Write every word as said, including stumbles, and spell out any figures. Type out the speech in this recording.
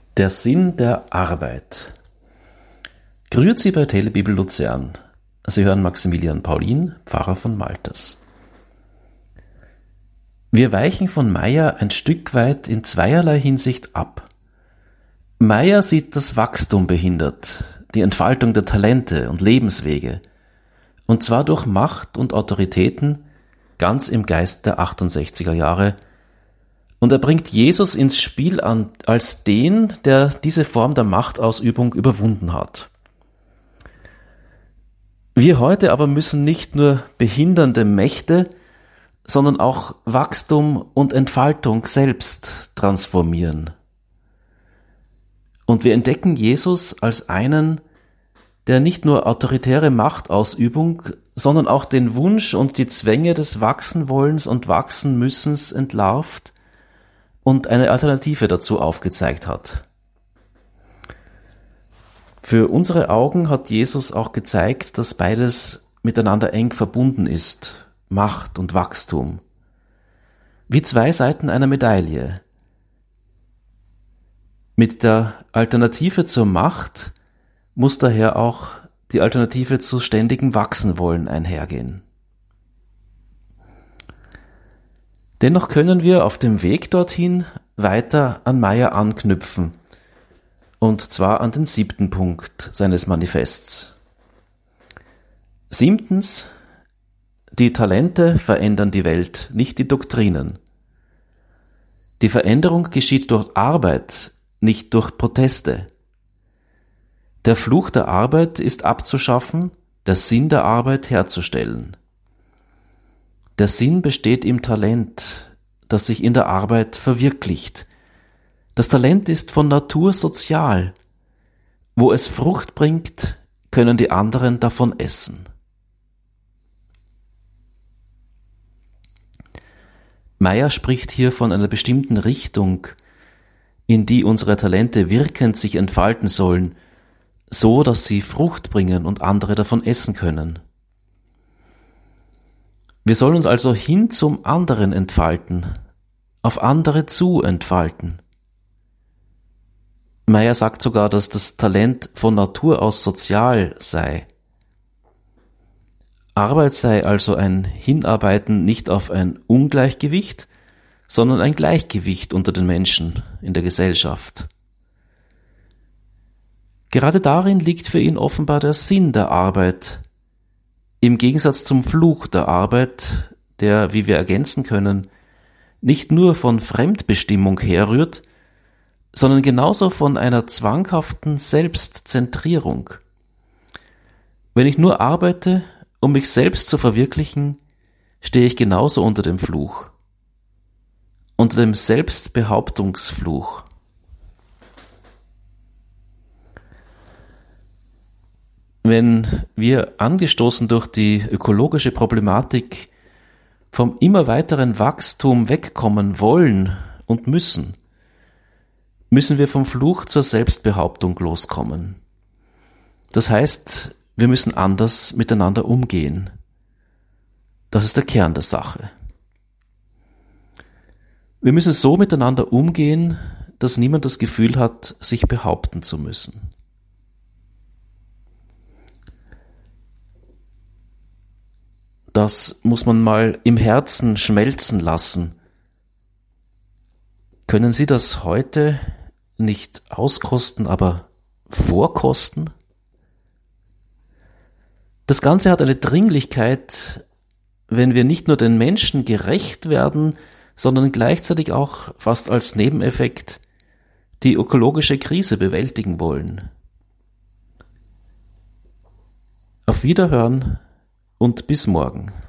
Der Sinn der Arbeit. Grüezi bei Telebibel Luzern. Sie hören Maximilian Paulin, Pfarrer von Malters. Wir weichen von Meyer ein Stück weit in zweierlei Hinsicht ab. Meyer sieht das Wachstum behindert, die Entfaltung der Talente und Lebenswege, und zwar durch Macht und Autoritäten, ganz im Geist der achtundsechziger Jahre, und er bringt Jesus ins Spiel an, als den, der diese Form der Machtausübung überwunden hat. Wir heute aber müssen nicht nur behindernde Mächte, sondern auch Wachstum und Entfaltung selbst transformieren. Und wir entdecken Jesus als einen, der nicht nur autoritäre Machtausübung, sondern auch den Wunsch und die Zwänge des Wachsenwollens und Wachsenmüssens entlarvt und eine Alternative dazu aufgezeigt hat. Für unsere Augen hat Jesus auch gezeigt, dass beides miteinander eng verbunden ist, Macht und Wachstum, wie zwei Seiten einer Medaille. Mit der Alternative zur Macht muss daher auch die Alternative zu ständigem Wachsenwollen einhergehen. Dennoch können wir auf dem Weg dorthin weiter an Meyer anknüpfen, und zwar an den siebten Punkt seines Manifests. Siebtens, die Talente verändern die Welt, nicht die Doktrinen. Die Veränderung geschieht durch Arbeit, nicht durch Proteste. Der Fluch der Arbeit ist abzuschaffen, der Sinn der Arbeit herzustellen. Der Sinn besteht im Talent, das sich in der Arbeit verwirklicht. Das Talent ist von Natur sozial. Wo es Frucht bringt, können die anderen davon essen. Meyer spricht hier von einer bestimmten Richtung, in die unsere Talente wirkend sich entfalten sollen, so dass sie Frucht bringen und andere davon essen können. Wir sollen uns also hin zum anderen entfalten, auf andere zu entfalten. Meyer sagt sogar, dass das Talent von Natur aus sozial sei. Arbeit sei also ein Hinarbeiten nicht auf ein Ungleichgewicht, sondern ein Gleichgewicht unter den Menschen in der Gesellschaft. Gerade darin liegt für ihn offenbar der Sinn der Arbeit, im Gegensatz zum Fluch der Arbeit, der, wie wir ergänzen können, nicht nur von Fremdbestimmung herrührt, sondern genauso von einer zwanghaften Selbstzentrierung. Wenn ich nur arbeite, um mich selbst zu verwirklichen, stehe ich genauso unter dem Fluch, unter dem Selbstbehauptungsfluch. Wenn wir, angestoßen durch die ökologische Problematik, vom immer weiteren Wachstum wegkommen wollen und müssen, müssen wir vom Fluch zur Selbstbehauptung loskommen. Das heißt, wir müssen anders miteinander umgehen. Das ist der Kern der Sache. Wir müssen so miteinander umgehen, dass niemand das Gefühl hat, sich behaupten zu müssen. Das muss man mal im Herzen schmelzen lassen. Können Sie das heute nicht auskosten, aber vorkosten? Das Ganze hat eine Dringlichkeit, wenn wir nicht nur den Menschen gerecht werden, sondern gleichzeitig auch fast als Nebeneffekt die ökologische Krise bewältigen wollen. Auf Wiederhören und bis morgen.